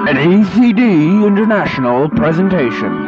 An ACD International presentation.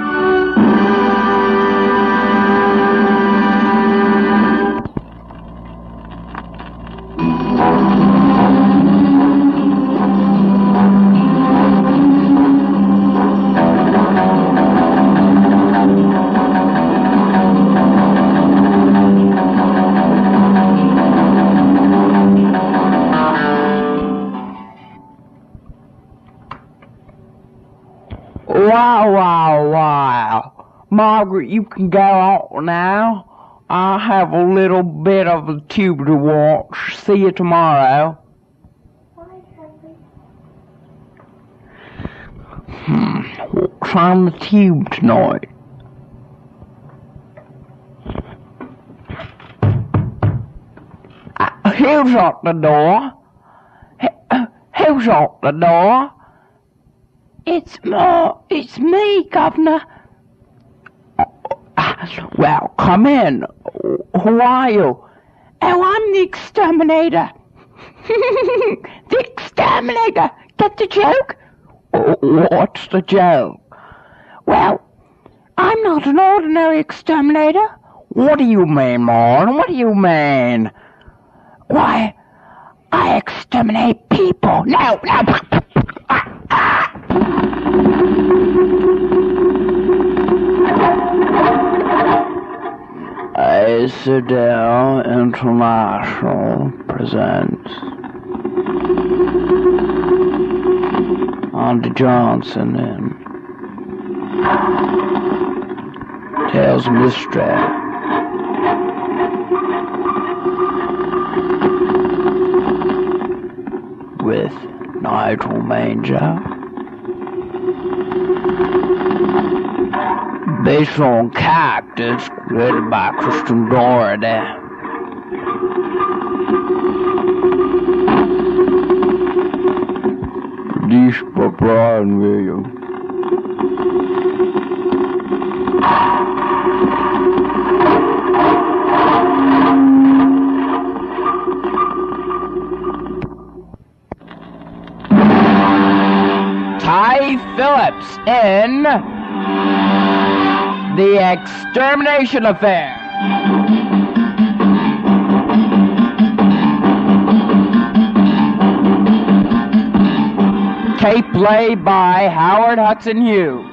Wow. Margaret, you can go on now. I have a little bit of a tube to watch. See you tomorrow. What's on the tube tonight? Who's at the door? Who's at the door? It's me, Governor. Well, come in. Who are you? Oh, I'm the exterminator. The exterminator. Get the joke? What's the joke? Well, I'm not an ordinary exterminator. What do you mean, Morn? What do you mean? Why, I exterminate people. No. ACD International presents Andy Johnson in Tales of Mystery. With Nigel Manger. Based on characters created by Christian Doherty. Produced by Brian Williams. Ty Phillips in The Extermination Affair. Tape play by Howard Hudson Hughes.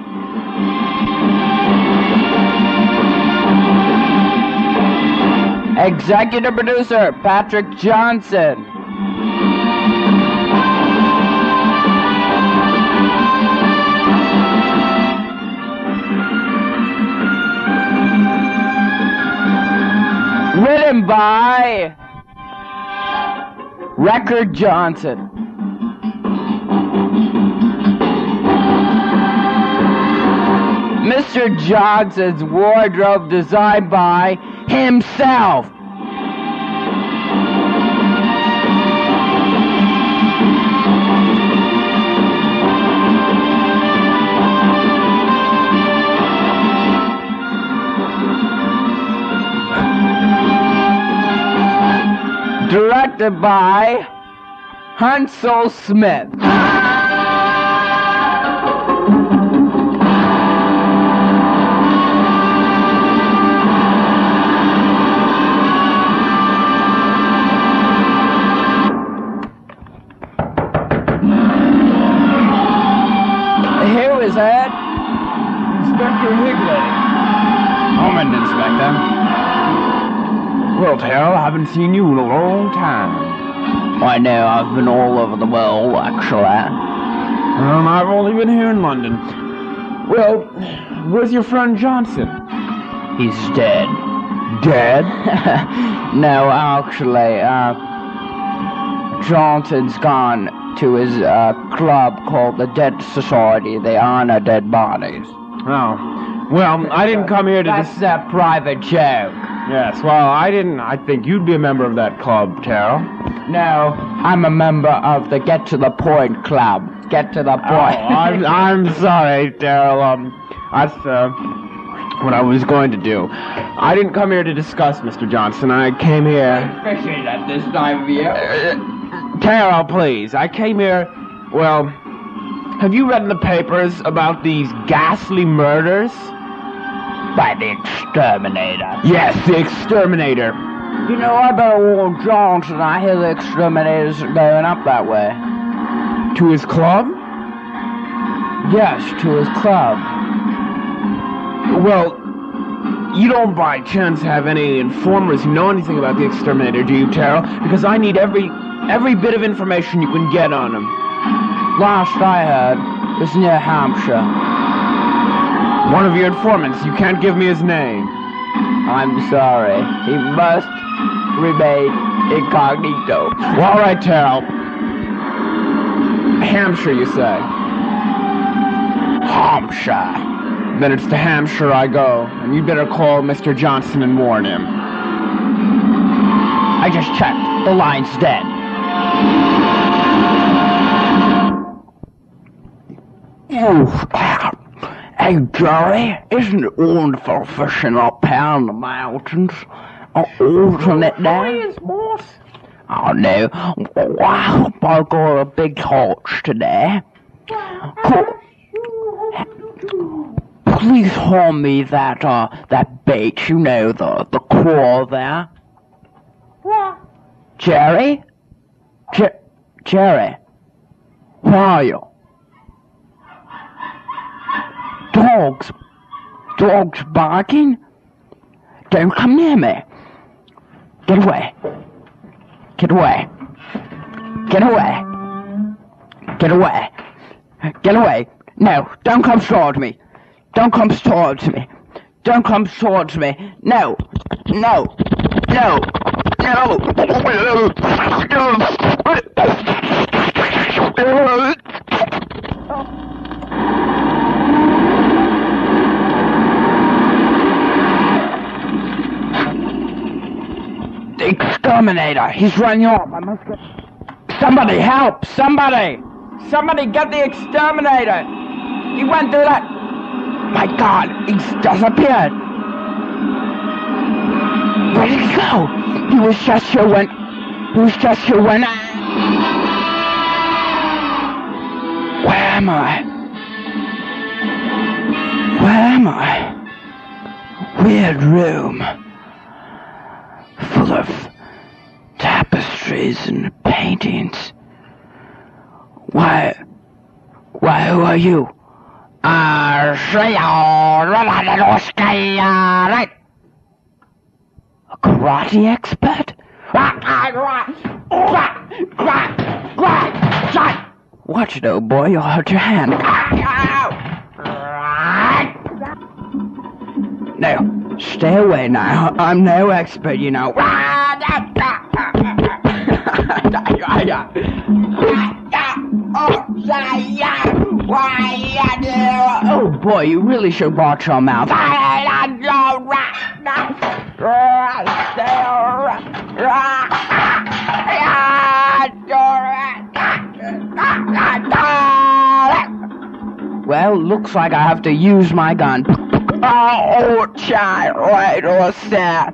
Executive producer Patrick Johnson. Written by Record Johnson. Mr. Johnson's wardrobe designed by himself. Directed by Hansel Smith. Who is that? Inspector Higley. Moment, Inspector. Well, Terrell, I haven't seen you in a long time. I know, I've been all over the world, actually. I've only been here in London. Well, where's your friend Johnson? He's dead. Dead? No, actually, Johnson's gone to his club called the Dead Society. They honor dead bodies. Oh. Well, I didn't come here to... That's a private joke. Yes, well, I think you'd be a member of that club, Terrell. No, I'm a member of the Get to the Point Club. Get to the point. Oh, I'm sorry, Terrell. That's what I was going to do. I didn't come here to discuss Mr. Johnson. I came here... Fishing at this time of year. Terrell, please. I came here, well, have you read in the papers about these ghastly murders? By the exterminator. Yes, the exterminator. You know, I better warn Johnson. I hear the exterminator's going up that way. To his club? Yes, to his club. Well, you don't by chance have any informers who know anything about the exterminator, do you, Terrell? Because I need every bit of information you can get on him. Last I heard, it's near Hampshire. One of your informants. You can't give me his name. I'm sorry. He must remain incognito. Well, all right, Terrell. Hampshire, you say? Hampshire. Then it's to Hampshire I go, and you'd better call Mr. Johnson and warn him. I just checked. The line's dead. Hey, Joey, isn't it wonderful fishing up here in the mountains? Isn't it now? Yes, boss. Oh, no. Wow, I got a big torch today. Please hold me that bait, you know, the claw there. What? Jerry? Jerry? Where are you? Dogs barking? Don't come near me. Get away. Get away. Get away. Get away. Get away. No, don't come towards me. Don't come towards me. Don't come towards me. No. No. No. No. The exterminator. He's running off. I must get... Somebody help! Somebody! Somebody get the exterminator! He went through that... My God, he's disappeared. Where did he go? He was just here when... Where am I? Weird room. Full of tapestries and paintings. Why, who are you? A karate expert? Watch it, old boy, you'll hurt your hand. No, stay away now. I'm no expert, you know. Oh boy, you really should watch your mouth. Well, looks like I have to use my gun. Oh, child, wait a sec.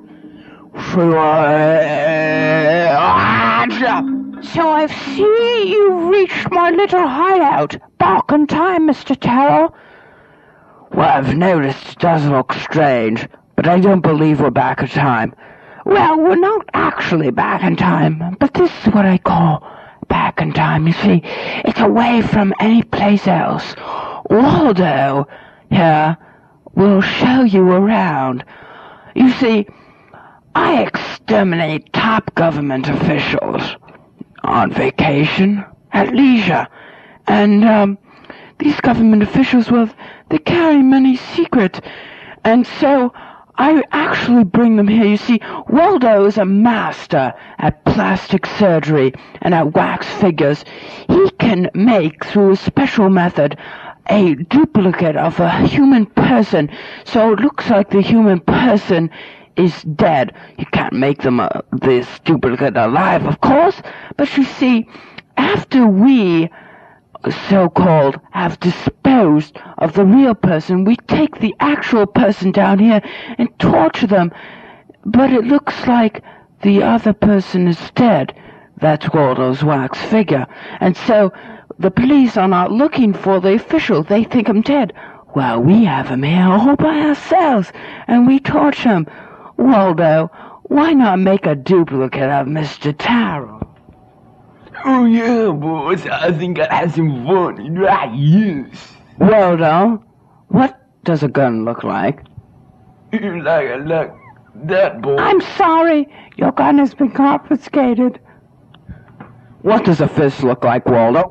So I see you've reached my little hideout. Back in time, Mr. Terrell. Well, I've noticed it does look strange, but I don't believe we're back in time. Well, we're not actually back in time, but this is what I call back in time. You see, it's away from any place else. Waldo here will show you around. You see, I exterminate top government officials on vacation, at leisure, and these government officials, well, they carry many secrets, and so I actually bring them here. You see, Waldo is a master at plastic surgery and at wax figures. He can make, through a special method, a duplicate of a human person, so it looks like the human person is dead. You can't make them this duplicate alive, of course, but you see, after we, so-called, have disposed of the real person, we take the actual person down here and torture them, but it looks like the other person is dead. That's Waldo's wax figure, and so The police are not looking for the official. They think him dead. Well, we have him here all by ourselves, and we torch him. Waldo, why not make a duplicate of Mr. Taro? Oh, yeah, boss. I think I'd have some fun. Right, yes. Waldo, what does a gun look like? Like that, boss. I'm sorry. Your gun has been confiscated. What does a fist look like, Waldo?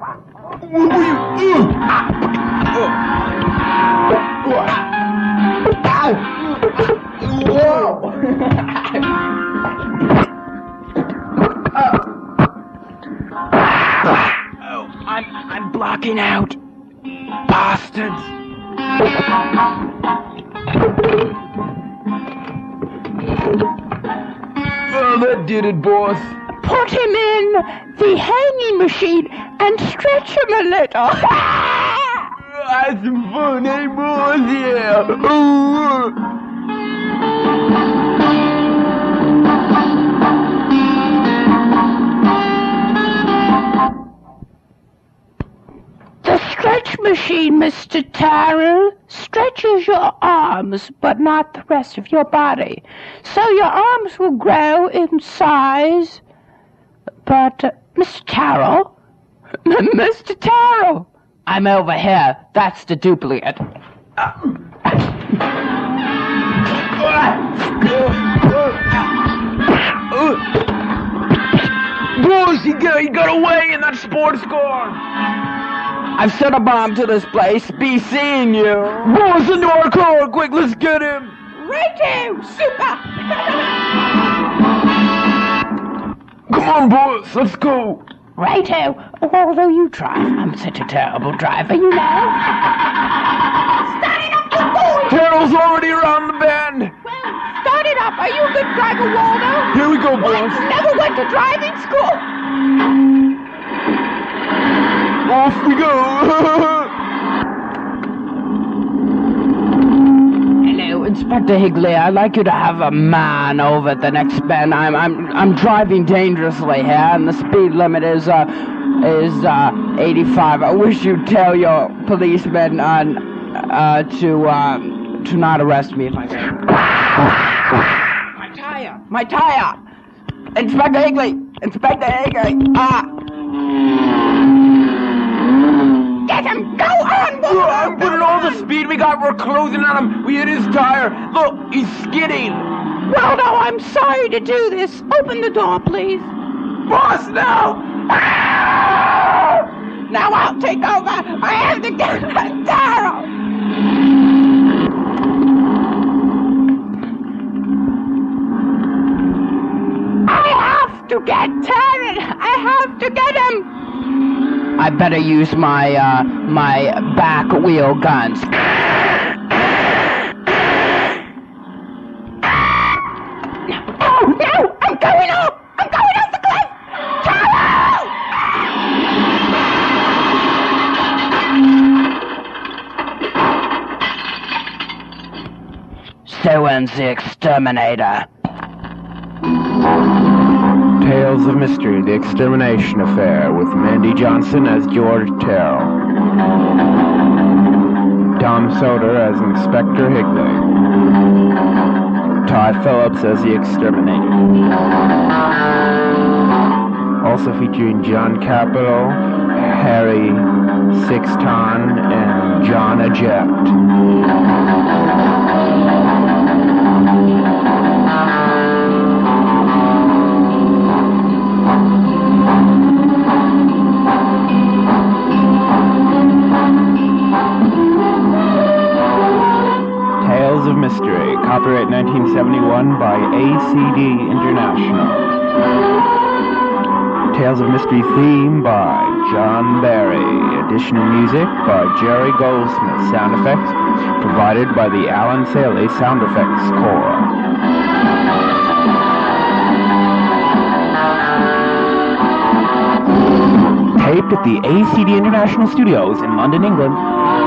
I'm blocking out. Bastards. Oh, that did it, boss. Put him in the hanging machine and stretch him a little. Have some fun, eh, boss? Yeah. The stretch machine, Mr. Taro, stretches your arms, but not the rest of your body. So your arms will grow in size. But, Mr. Taro, Mr. Taro, I'm over here. That's the duplicate. Boss, he got away in that sports car. I've set a bomb to this place. Be seeing you. Boss, into our car. Quick, let's get him. Righto, super. Come on, boss. Let's go. Righto, although you drive, I'm such a terrible driver, you know. Start it up, you fool! Carol's already around the bend. Well, start it up. Are you a good driver, Waldo? Here we go, boss. Never went to driving school. Off we go. Hello, Inspector Higley. I'd like you to have a man over at the next bend. I'm driving dangerously here, and the speed limit is 85. I wish you'd tell your policemen to not arrest me if I can. My tire! Inspector Higley! Get him! Go on, Waldo! I'm putting all the speed we got. We're closing on him. We hit his tire. Look, he's skidding. Waldo, I'm sorry to do this. Open the door, please. Boss, no! Now I'll take over. I have to get Taro. I have to get Taryn. I have to get him. I better use my back wheel guns. Oh, no! I'm going up! I'm going off the cliff! Taro! So ends the exterminator. Tales of Mystery, The Extermination Affair, with Mandy Johnson as George Terrell. Tom Soder as Inspector Higley. Todd Phillips as the Exterminator. Also featuring John Capitol, Harry Sixton, and John Eject. Of Mystery, copyright 1971 by ACD International. Tales of Mystery theme by John Barry. Additional music by Jerry Goldsmith. Sound effects provided by the Alan Saley Sound Effects Corps. Taped at the ACD International Studios in London, England.